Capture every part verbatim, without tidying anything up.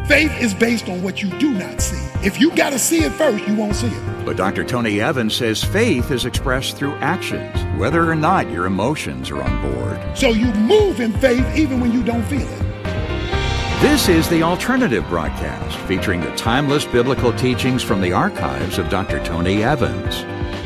Faith is based on what you do not see. If you got to see it first, you won't see it. But Doctor Tony Evans says faith is expressed through actions, whether or not your emotions are on board. So you move in faith even when you don't feel it. This is The Alternative Broadcast, featuring the timeless biblical teachings from the archives of Doctor Tony Evans.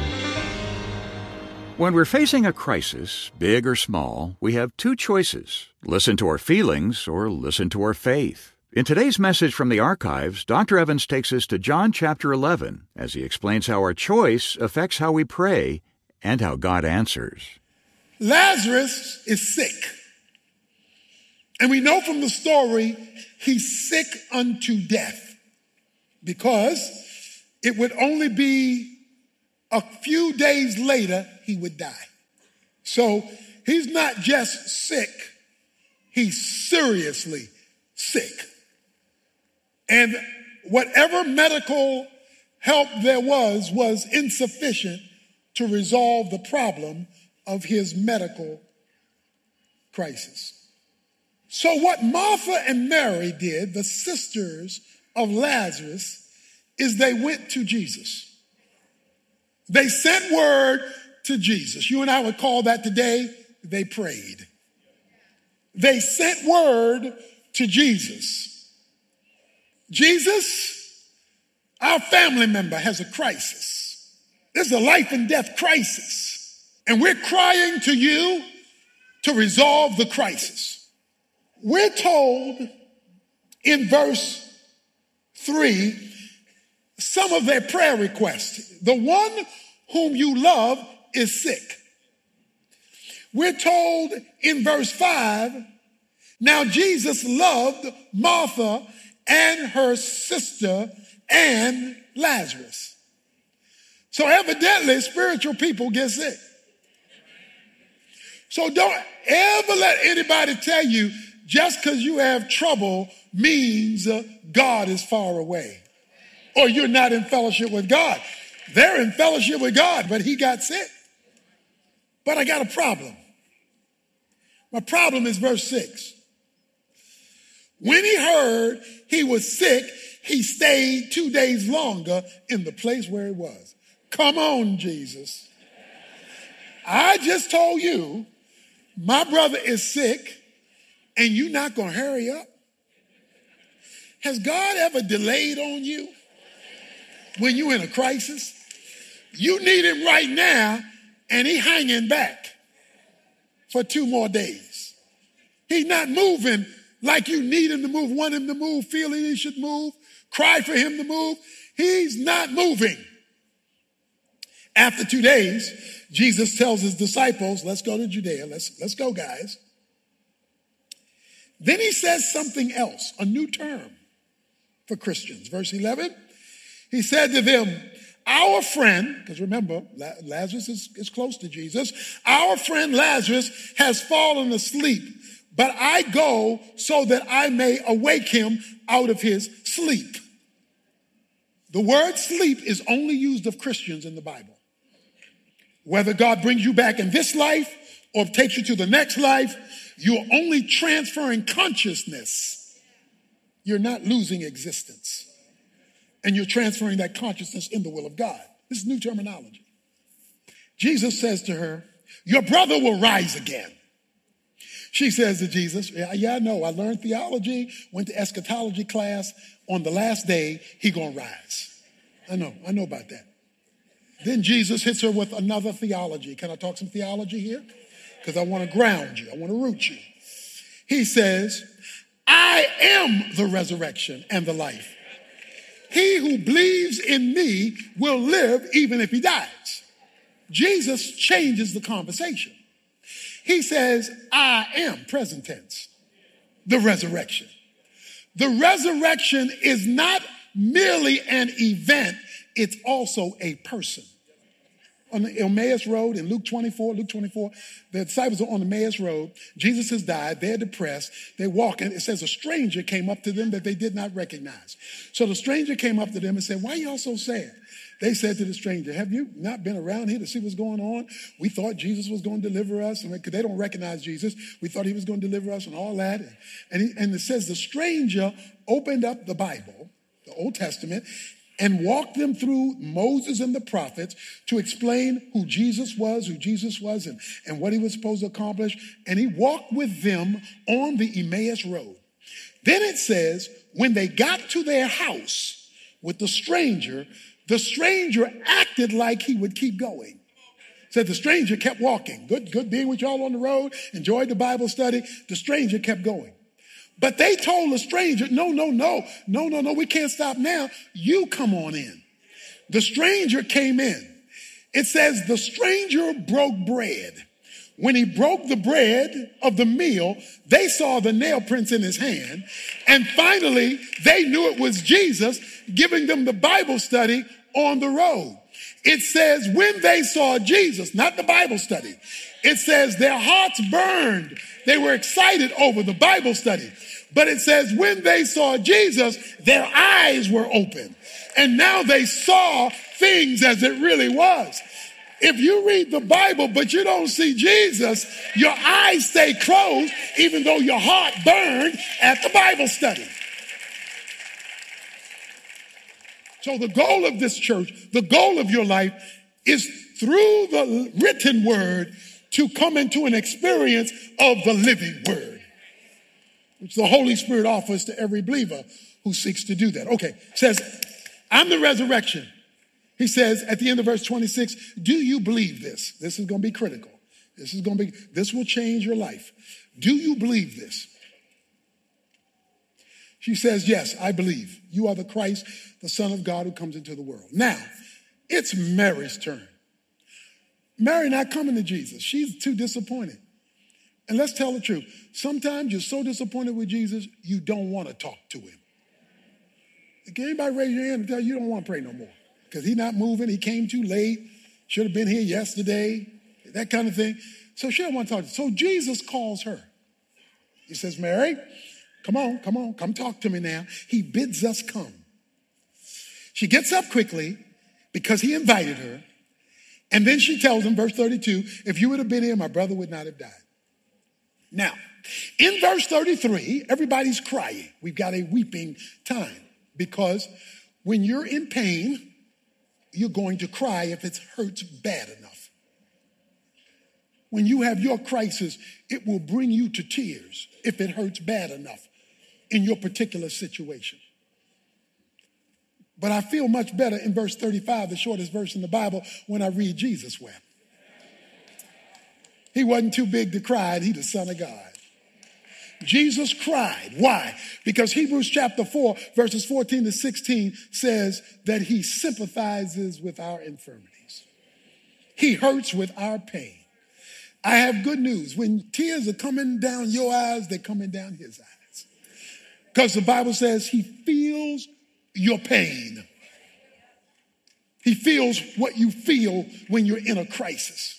When we're facing a crisis, big or small, we have two choices: listen to our feelings or listen to our faith. In today's message from the archives, Doctor Evans takes us to John chapter eleven as he explains how our choice affects how we pray and how God answers. Lazarus is sick. And we know from the story, he's sick unto death because it would only be a few days later he would die. So he's not just sick, he's seriously sick. And whatever medical help there was, was insufficient to resolve the problem of his medical crisis. So what Martha and Mary did, the sisters of Lazarus, is they went to Jesus. They sent word to Jesus. You and I would call that today, they prayed. They sent word to Jesus. Jesus, our family member, has a crisis. This is a life and death crisis. And we're crying to you to resolve the crisis. We're told in verse three some of their prayer requests. The one whom you love is sick. We're told in verse five, now Jesus loved Martha and her sister and Lazarus. So evidently spiritual people get sick. So don't ever let anybody tell you just because you have trouble means uh, God is far away or you're not in fellowship with God. They're in fellowship with God, but he got sick. But I got a problem. My problem is verse six. When he heard he was sick, he stayed two days longer in the place where he was. Come on, Jesus. I just told you my brother is sick and you're not going to hurry up. Has God ever delayed on you when you're in a crisis? You need him right now and he hanging back for two more days. He's not moving like you need him to move, want him to move, feeling he should move, cry for him to move. He's not moving. After two days, Jesus tells his disciples, let's go to Judea. Let's, let's go, guys. Then he says something else, a new term for Christians. Verse eleven, he said to them, our friend, because remember, Lazarus is, is close to Jesus. Our friend Lazarus has fallen asleep, but I go so that I may awake him out of his sleep. The word sleep is only used of Christians in the Bible. Whether God brings you back in this life or takes you to the next life, you're only transferring consciousness. You're not losing existence. And you're transferring that consciousness in the will of God. This is new terminology. Jesus says to her, your brother will rise again. She says to Jesus, yeah, yeah, I know. I learned theology, went to eschatology class. On the last day, he gonna rise. I know, I know about that. Then Jesus hits her with another theology. Can I talk some theology here? Because I want to ground you. I want to root you. He says, I am the resurrection and the life. He who believes in me will live even if he dies. Jesus changes the conversation. He says, I am, present tense, the resurrection. The resurrection is not merely an event, it's also a person. On the Emmaus Road in Luke twenty-four, Luke twenty-four, the disciples are on the Emmaus Road. Jesus has died. They're depressed. They're walking. It says a stranger came up to them that they did not recognize. So the stranger came up to them and said, why are y'all so sad? They said to the stranger, have you not been around here to see what's going on? We thought Jesus was going to deliver us. And they don't recognize Jesus. We thought he was going to deliver us and all that. And, he, and it says the stranger opened up the Bible, the Old Testament, and walked them through Moses and the prophets to explain who Jesus was, who Jesus was, and, and what he was supposed to accomplish. And he walked with them on the Emmaus Road. Then it says, when they got to their house with the stranger, the stranger acted like he would keep going. Said the stranger kept walking. Good, good being with y'all on the road. Enjoyed the Bible study. The stranger kept going. But they told the stranger, no, no, no, no, no, no, we can't stop now. You come on in. The stranger came in. It says the stranger broke bread. When he broke the bread of the meal, they saw the nail prints in his hand. And finally, they knew it was Jesus giving them the Bible study on the road. It says when they saw Jesus, not the Bible study, it says their hearts burned. They were excited over the Bible study. But it says when they saw Jesus, their eyes were open. And now they saw things as it really was. If you read the Bible, but you don't see Jesus, your eyes stay closed, even though your heart burned at the Bible study. So the goal of this church, the goal of your life is through the written word to come into an experience of the living word, which the Holy Spirit offers to every believer who seeks to do that. Okay, says, I'm the resurrection. He says at the end of verse twenty-six, do you believe this? This is going to be critical. This is going to be, this will change your life. Do you believe this? She says, yes, I believe. You are the Christ, the Son of God who comes into the world. Now, it's Mary's turn. Mary not coming to Jesus. She's too disappointed. And let's tell the truth. Sometimes you're so disappointed with Jesus, you don't want to talk to him. Can anybody raise your hand and tell you you don't want to pray no more? Because he's not moving. He came too late. Should have been here yesterday. That kind of thing. So she don't want to talk to him. So Jesus calls her. He says, Mary, come on, come on, come talk to me now. He bids us come. She gets up quickly because he invited her. And then she tells him, verse thirty-two, if you would have been here, my brother would not have died. Now, in verse thirty-three, everybody's crying. We've got a weeping time because when you're in pain, you're going to cry if it hurts bad enough. When you have your crisis, it will bring you to tears if it hurts bad enough in your particular situation. But I feel much better in verse thirty-five, the shortest verse in the Bible, when I read Jesus wept. He wasn't too big to cry, and he's the Son of God. Jesus cried. Why? Because Hebrews chapter four, verses fourteen to sixteen says that he sympathizes with our infirmities. He hurts with our pain. I have good news. When tears are coming down your eyes, they're coming down his eyes. Because the Bible says he feels your pain. He feels what you feel when you're in a crisis.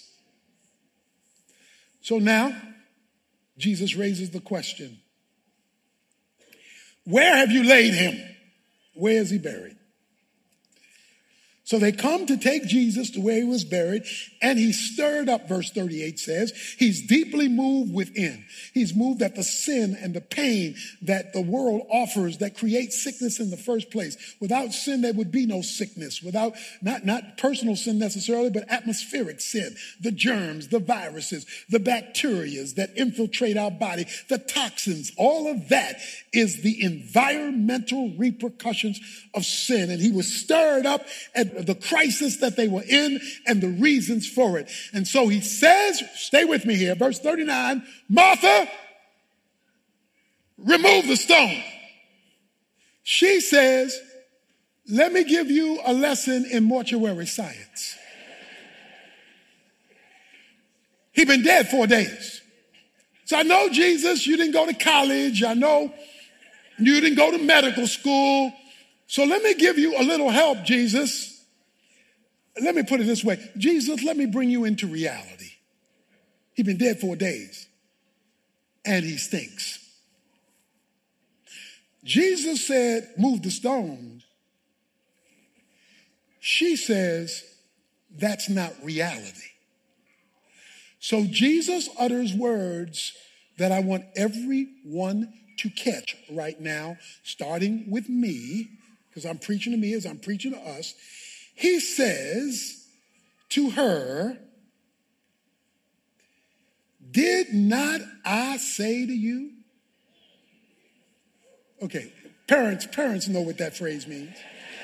So now, Jesus raises the question, where have you laid him? Where is he buried? So they come to take Jesus to where he was buried, and he's stirred up, verse thirty-eight says. He's deeply moved within. He's moved at the sin and the pain that the world offers that creates sickness in the first place. Without sin, there would be no sickness. Without, not, not personal sin necessarily, but atmospheric sin. The germs, the viruses, the bacteria that infiltrate our body, the toxins, all of that is the environmental repercussions of sin. And he was stirred up at the crisis that they were in and the reasons for it. And so he says, stay with me here, verse thirty-nine, Martha, remove the stone. She says, let me give you a lesson in mortuary science. He'd been dead four days. So I know, Jesus, you didn't go to college. I know you didn't go to medical school. So let me give you a little help, Jesus. Let me put it this way. Jesus, let me bring you into reality. He's been dead four days, and he stinks. Jesus said, move the stones. She says, that's not reality. So Jesus utters words that I want everyone to catch right now, starting with me, because I'm preaching to me as I'm preaching to us. He says to her, did not I say to you? Okay, parents, parents know what that phrase means.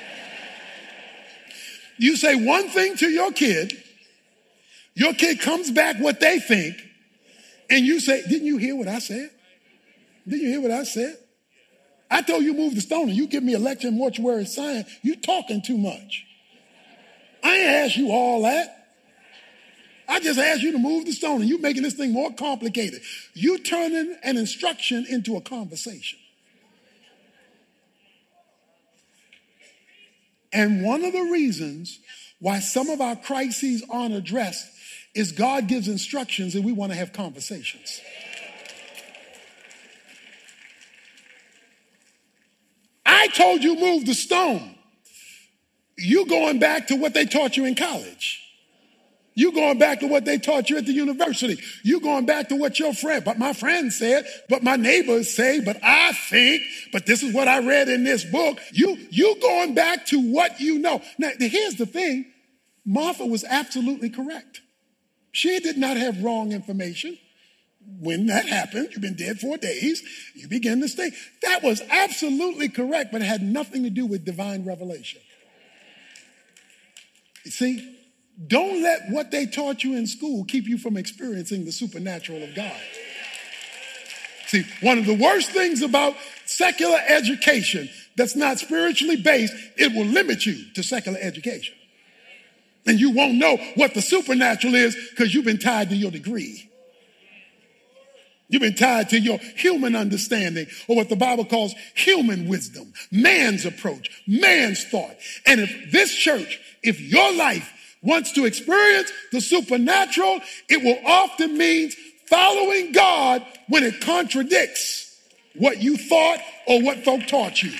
You say one thing to your kid, your kid comes back what they think, and you say, didn't you hear what I said? Didn't you hear what I said? I told you move the stone, and you give me a lecture in mortuary science. You talking too much. I ain't asked you all that. I just asked you to move the stone, and you making this thing more complicated. You turning an instruction into a conversation. And one of the reasons why some of our crises aren't addressed is God gives instructions and we want to have conversations. I told you move the stone. You going back to what they taught you in college. You going back to what they taught you at the university. You going back to what your friend, but my friend said, but my neighbors say, but I think, but this is what I read in this book. You, you going back to what you know. Now, here's the thing. Martha was absolutely correct. She did not have wrong information. When that happened, you've been dead four days, you begin to stay. That was absolutely correct, but it had nothing to do with divine revelation. You see? Don't let what they taught you in school keep you from experiencing the supernatural of God. See, one of the worst things about secular education that's not spiritually based, it will limit you to secular education. And you won't know what the supernatural is because you've been tied to your degree. You've been tied to your human understanding, or what the Bible calls human wisdom, man's approach, man's thought. And if this church, if your life wants to experience the supernatural, it will often mean following God when it contradicts what you thought or what folk taught you,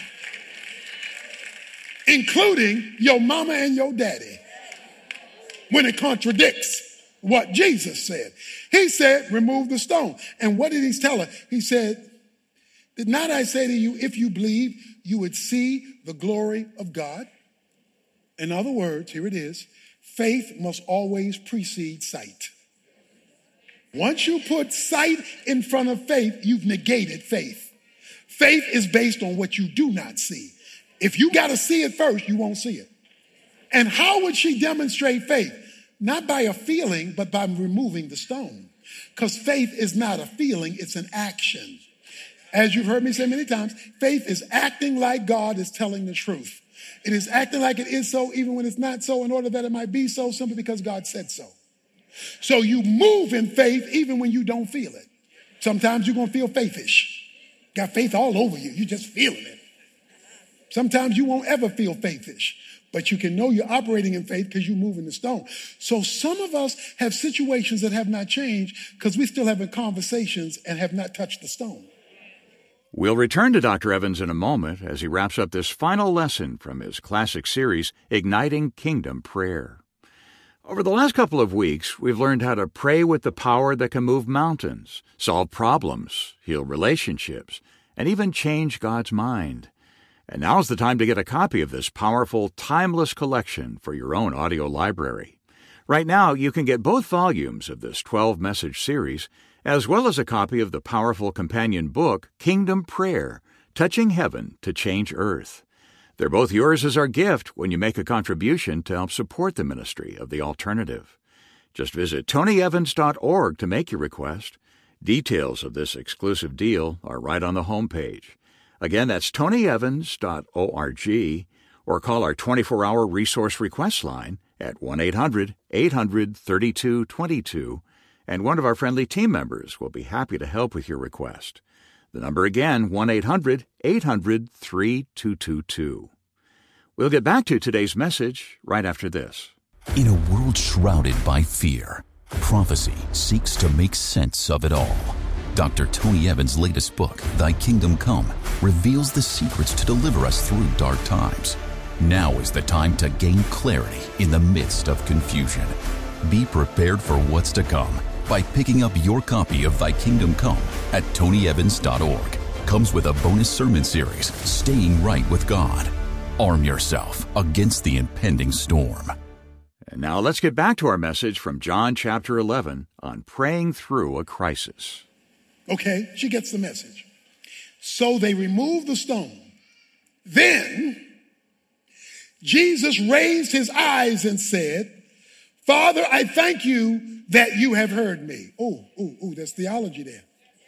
including your mama and your daddy, when it contradicts what Jesus said. He said, remove the stone. And what did he tell her? He said, did not I say to you, if you believe, you would see the glory of God? In other words, here it is. Faith must always precede sight. Once you put sight in front of faith, you've negated faith. Faith is based on what you do not see. If you got to see it first, you won't see it. And how would she demonstrate faith? Not by a feeling, but by removing the stone. Because faith is not a feeling, it's an action. As you've heard me say many times, faith is acting like God is telling the truth. It is acting like it is so even when it's not so, in order that it might be so, simply because God said so. So you move in faith even when you don't feel it. Sometimes you're going to feel faithish. Got faith all over you. You're just feeling it. Sometimes you won't ever feel faithish, but you can know you're operating in faith because you're moving the stone. So some of us have situations that have not changed because we're still having conversations and have not touched the stone. We'll return to Doctor Evans in a moment as he wraps up this final lesson from his classic series, Igniting Kingdom Prayer. Over the last couple of weeks, we've learned how to pray with the power that can move mountains, solve problems, heal relationships, and even change God's mind. And now's the time to get a copy of this powerful, timeless collection for your own audio library. Right now, you can get both volumes of this twelve-message series, as well as a copy of the powerful companion book, Kingdom Prayer, Touching Heaven to Change Earth. They're both yours as our gift when you make a contribution to help support the ministry of The Alternative. Just visit tony evans dot org to make your request. Details of this exclusive deal are right on the homepage. Again, that's tony evans dot org, or call our twenty-four hour resource request line at one eight hundred eight hundred thirty-two twenty-two, and one of our friendly team members will be happy to help with your request. The number again, one eight hundred eight hundred thirty-two twenty-two. We'll get back to today's message right after this. In a world shrouded by fear, prophecy seeks to make sense of it all. Doctor Tony Evans' latest book, Thy Kingdom Come, reveals the secrets to deliver us through dark times. Now is the time to gain clarity in the midst of confusion. Be prepared for what's to come by picking up your copy of Thy Kingdom Come at tony evans dot org. Comes with a bonus sermon series, Staying Right with God. Arm yourself against the impending storm. And now let's get back to our message from John chapter eleven on praying through a crisis. Okay, she gets the message. So they removed the stone. Then Jesus raised his eyes and said, Father, I thank you that you have heard me. Oh, oh, oh, there's theology there.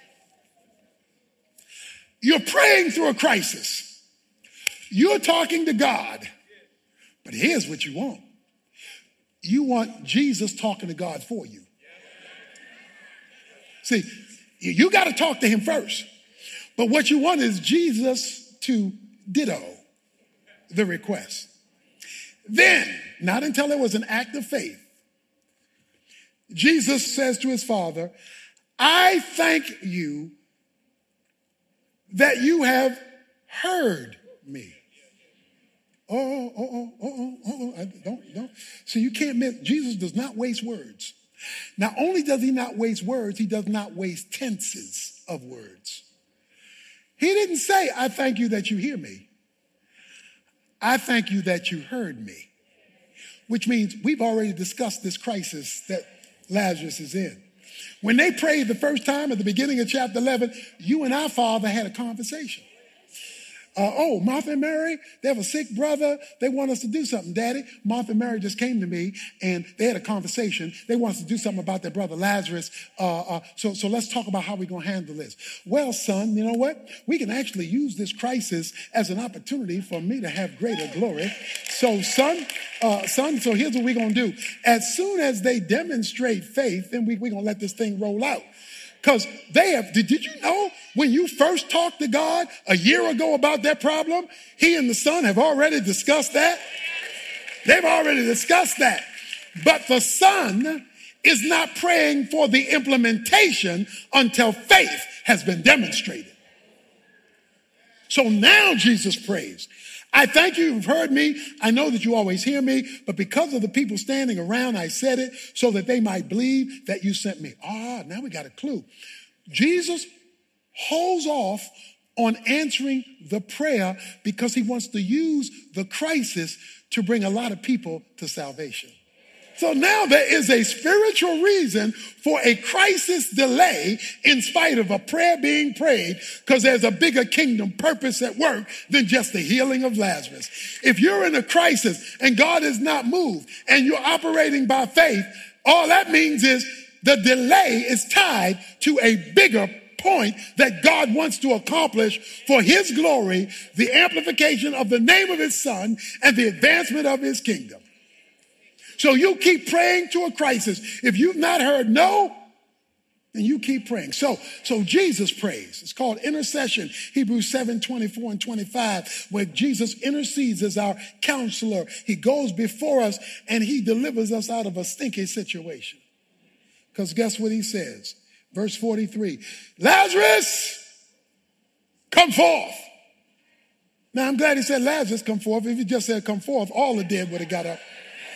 You're praying through a crisis. You're talking to God. But here's what you want. You want Jesus talking to God for you. See, you got to talk to him first. But what you want is Jesus to ditto the request. Then, not until it was an act of faith, Jesus says to his Father, I thank you that you have heard me. Oh, oh, oh, oh, oh, oh, oh, don't, don't. So you can't miss, Jesus does not waste words. Not only does he not waste words, he does not waste tenses of words. He didn't say, I thank you that you hear me. I thank you that you heard me. Which means we've already discussed this crisis that Lazarus is in. When they prayed the first time at the beginning of chapter eleven, you and our Father had a conversation. Uh, oh, Martha and Mary, they have a sick brother. They want us to do something, Daddy. Martha and Mary just came to me and they had a conversation. They want us to do something about their brother Lazarus. Uh, uh, so, so let's talk about how we're going to handle this. Well, son, you know what? We can actually use this crisis as an opportunity for me to have greater glory. So, son, uh, son, so here's what we're going to do. As soon as they demonstrate faith, then we, we're going to let this thing roll out. Because they have, did, did you know when you first talked to God a year ago about that problem, he and the son have already discussed that? They've already discussed that. But the son is not praying for the implementation until faith has been demonstrated. So now Jesus prays. I thank you, you've heard me. I know that you always hear me, but because of the people standing around, I said it so that they might believe that you sent me. Ah, now we got a clue. Jesus holds off on answering the prayer because he wants to use the crisis to bring a lot of people to salvation. So now there is a spiritual reason for a crisis delay in spite of a prayer being prayed, because there's a bigger kingdom purpose at work than just the healing of Lazarus. If you're in a crisis and God is not moved and you're operating by faith, all that means is the delay is tied to a bigger point that God wants to accomplish for his glory, the amplification of the name of his son and the advancement of his kingdom. So you keep praying to a crisis. If you've not heard no, then you keep praying. So, so Jesus prays. It's called intercession. Hebrews seven, twenty-four and twenty-five, where Jesus intercedes as our counselor. He goes before us and he delivers us out of a stinky situation. Because guess what he says? Verse forty-three, Lazarus, come forth. Now I'm glad he said Lazarus, come forth. If he just said come forth, all the dead would have got up.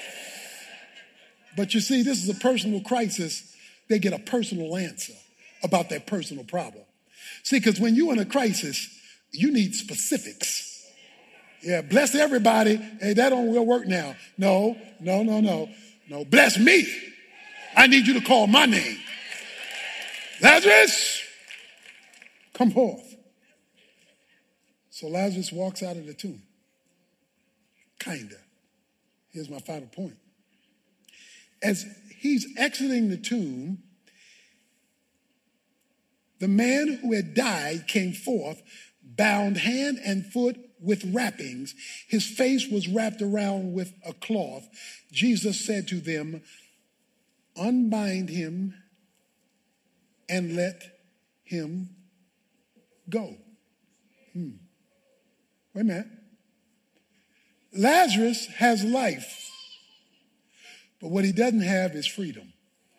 But you see, this is a personal crisis. They get a personal answer about their personal problem. See, because when you're in a crisis, you need specifics. Yeah, bless everybody. Hey, that don't work now. No, no, no, no. No, bless me. I need you to call my name. Lazarus, come forth. So Lazarus walks out of the tomb. Kinda. Here's my final point. As he's exiting the tomb, the man who had died came forth, bound hand and foot with wrappings. His face was wrapped around with a cloth. Jesus said to them, unbind him and let him go. Hmm. Wait a minute. Lazarus has life. But what he doesn't have is freedom.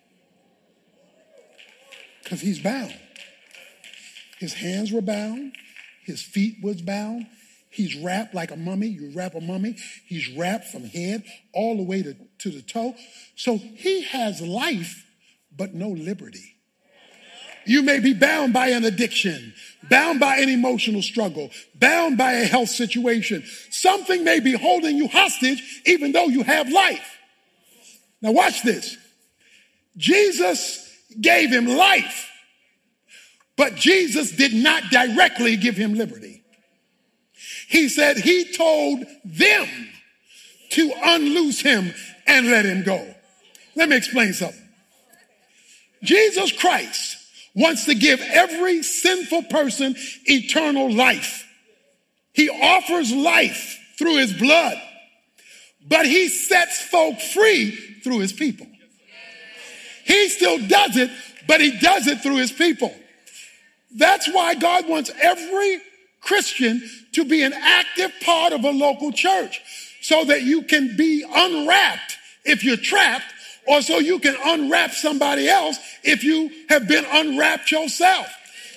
Because he's bound. His hands were bound. His feet was bound. He's wrapped like a mummy. You wrap a mummy. He's wrapped from head all the way to, to the toe. So he has life, but no liberty. You may be bound by an addiction, bound by an emotional struggle, bound by a health situation. Something may be holding you hostage, even though you have life. Now watch this. Jesus gave him life, but Jesus did not directly give him liberty. He said he told them to unloose him and let him go. Let me explain something. Jesus Christ wants to give every sinful person eternal life. He offers life through his blood, but he sets folk free through his people. He still does it, but he does it through his people. That's why God wants every Christian to be an active part of a local church so that you can be unwrapped if you're trapped, or so you can unwrap somebody else if you have been unwrapped yourself.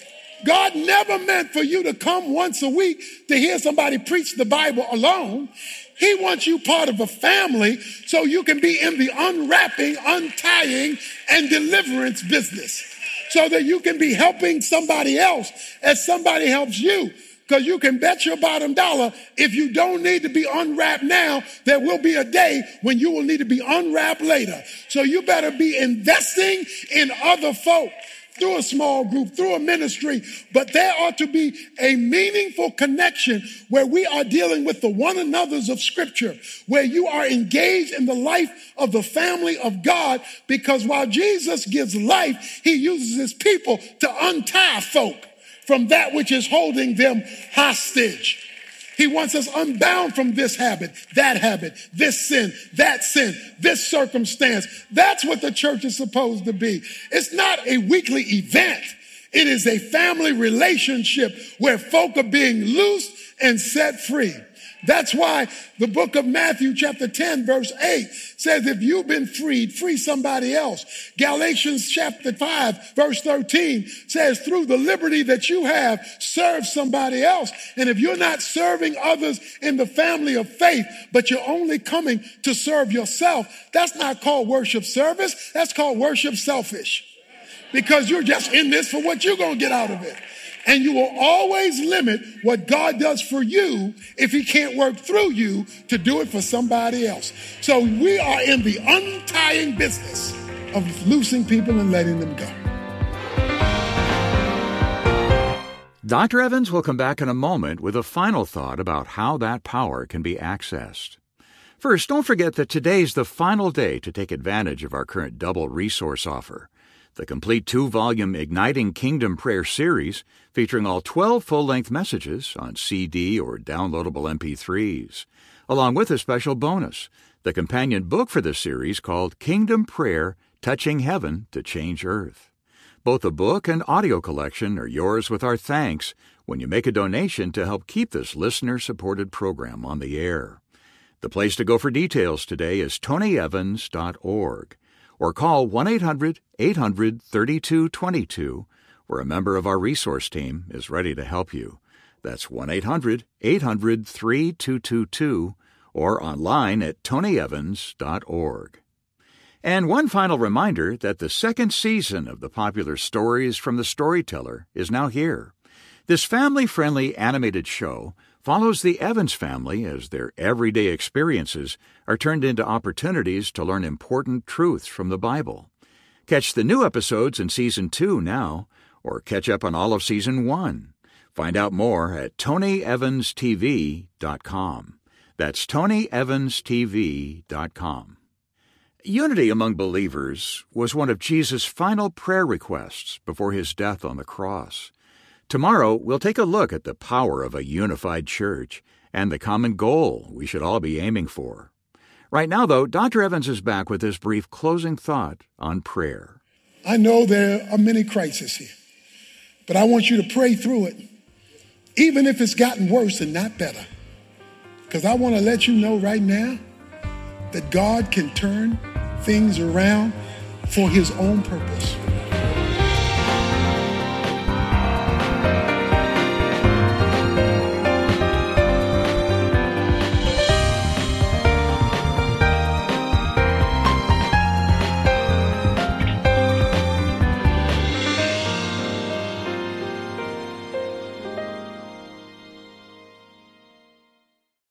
God never meant for you to come once a week to hear somebody preach the Bible alone. He wants you part of a family so you can be in the unwrapping, untying, and deliverance business so that you can be helping somebody else as somebody helps you. Because you can bet your bottom dollar, if you don't need to be unwrapped now, there will be a day when you will need to be unwrapped later. So you better be investing in other folk through a small group, through a ministry. But there ought to be a meaningful connection where we are dealing with the one another's of Scripture, where you are engaged in the life of the family of God, because while Jesus gives life, he uses his people to untie folk from that which is holding them hostage. He wants us unbound from this habit, that habit, this sin, that sin, this circumstance. That's what the church is supposed to be. It's not a weekly event. It is a family relationship where folk are being loosed and set free. That's why the book of Matthew chapter ten verse eight says, if you've been freed, free somebody else. Galatians chapter five verse thirteen says, through the liberty that you have, serve somebody else. And if you're not serving others in the family of faith, but you're only coming to serve yourself, that's not called worship service. That's called worship selfish. Because you're just in this for what you're going to get out of it. And you will always limit what God does for you if he can't work through you to do it for somebody else. So we are in the untying business of loosing people and letting them go. Doctor Evans will come back in a moment with a final thought about how that power can be accessed. First, don't forget that today's the final day to take advantage of our current double resource offer. The complete two-volume Igniting Kingdom Prayer series, featuring all twelve full-length messages on C D or downloadable M P threes, along with a special bonus, the companion book for the series called Kingdom Prayer, Touching Heaven to Change Earth. Both the book and audio collection are yours with our thanks when you make a donation to help keep this listener-supported program on the air. The place to go for details today is tony evans dot org. Or call one eight hundred eight hundred thirty-two twenty-two, where a member of our resource team is ready to help you. That's one eight hundred eight hundred thirty-two twenty-two, or online at tony evans dot org. And one final reminder that the second season of the popular Stories from the Storyteller is now here. This family-friendly animated show follows the Evans family as their everyday experiences are turned into opportunities to learn important truths from the Bible. Catch the new episodes in Season two now, or catch up on all of Season one. Find out more at tony evans t v dot com. That's tony evans t v dot com. Unity among believers was one of Jesus' final prayer requests before his death on the cross. Tomorrow, we'll take a look at the power of a unified church and the common goal we should all be aiming for. Right now, though, Doctor Evans is back with this brief closing thought on prayer. I know there are many crises here, but I want you to pray through it, even if it's gotten worse and not better. Because I want to let you know right now that God can turn things around for his own purpose.